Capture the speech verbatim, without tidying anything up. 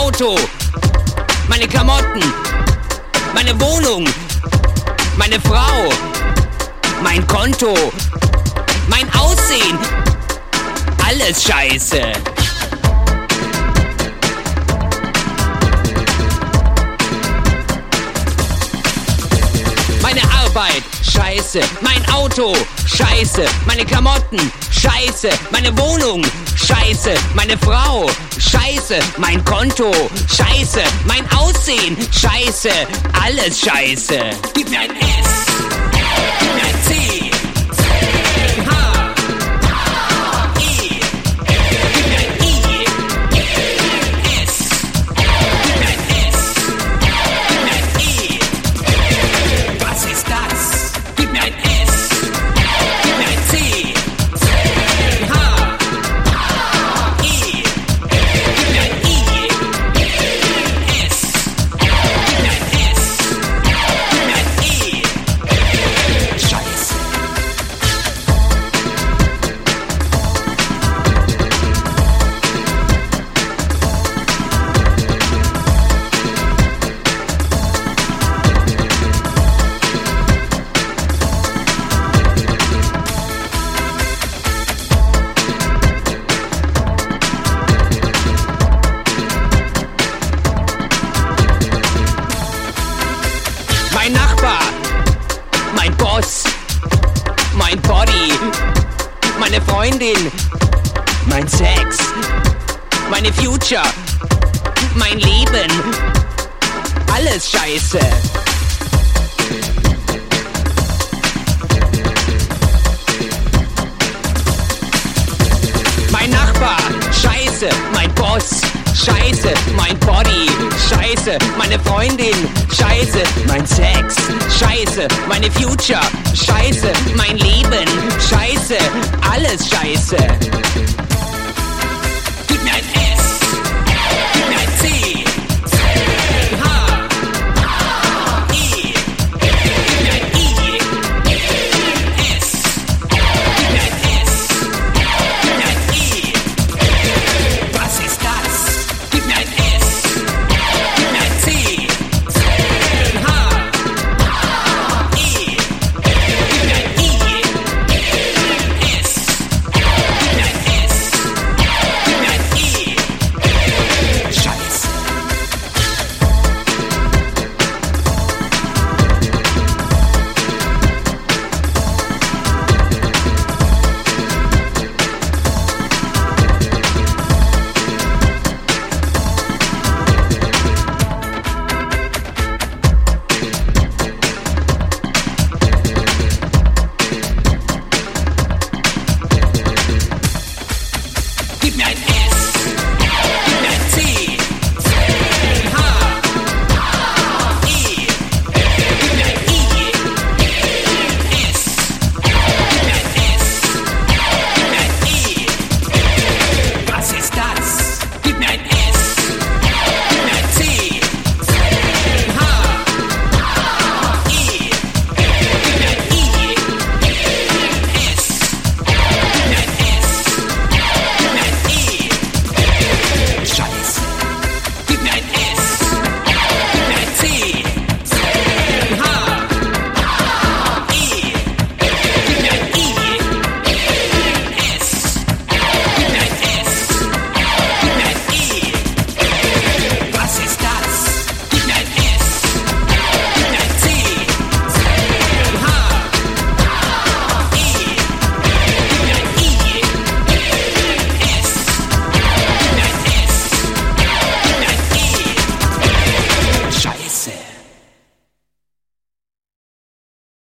Auto, meine Klamotten, meine Wohnung, meine Frau, mein Konto, mein Aussehen, alles scheiße. Meine Arbeit, scheiße, mein Auto, scheiße, meine Klamotten, scheiße, meine Wohnung, scheiße, meine Frau, scheiße, mein Konto, scheiße, mein Aussehen, scheiße, alles scheiße. Gib mir ein S, gib mir ein C, H, I, gib mir ein I, S, gib mir ein S, gib mir ein I. Was ist das? Gib mir ein S, gib mir ein C, H, I, gib mir ein I, S, gib mir ein S, gib mir ein I. Scheiße. Mein Nachbar, mein Boss, mein Body, meine Freundin, mein Sex, meine Future, mein Leben, alles scheiße. Mein Nachbar, scheiße, mein Boss, scheiße, mein Body, scheiße, meine Freundin, scheiße, mein Sex, scheiße, meine Future, scheiße, mein Leben, scheiße, alles scheiße.